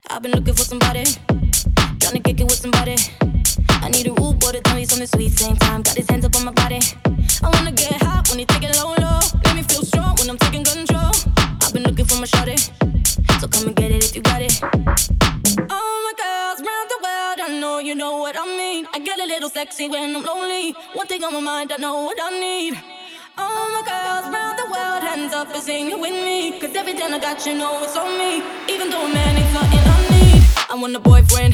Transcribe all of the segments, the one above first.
I've been looking for somebody, trying to kick it with somebody. I need a rude boy to tell me something sweet. Same time, got his hands up on my body. I wanna get hot when he take it low, low. Make me feel strong when I'm taking control. I've been looking for my shawty, so come and get it if you got it. All my girls round the world, I know you know what I mean. I get a little sexy when I'm lonely. One thing on my mind, I know what I need. All my girls round the world, hands up and sing it with me. Cause every time I got you know it's on me. Even though a man ain't something I need, I want a boyfriend.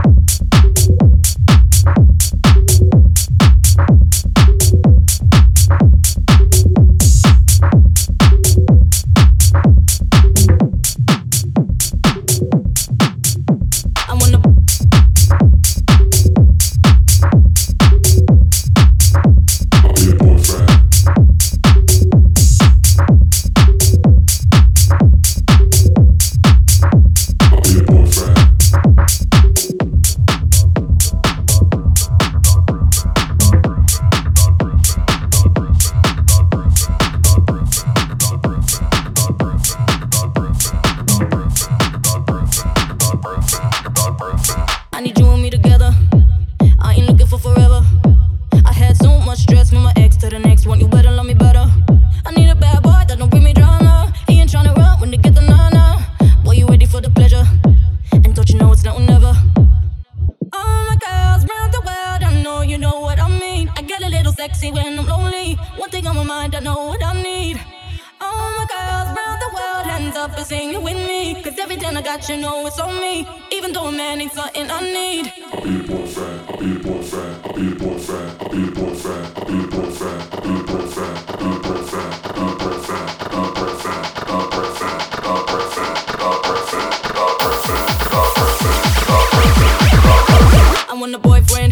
I need you and me together. I ain't looking for forever. I had so much stress from my ex to the next one. You better love me better. I need a bad boy that don't bring me drama. He ain't tryna run when they get the nana. Boy, you ready for the pleasure? And don't you know it's now or never? All my girls round the world, I know you know what I mean. I get a little sexy when I'm lonely. One thing on my mind, I know what I need. All my girls round the world, hands up and sing it with me. Cause every time I got you know it's on me. Even though a man ain't something I need. I'll be your boyfriend, I'll be your boyfriend, I'll be your boyfriend, I'll be your boyfriend, I'll be your boyfriend, I'll be your boyfriend, I'll be your boyfriend, I'll be your boyfriend, I'll be your boyfriend, I'll be your boyfriend, I'll be your boyfriend, I'll be your boyfriend, I'll be your boyfriend, I'll be your boyfriend, I'll be your boyfriend, I'll be your boyfriend. I want a boyfriend.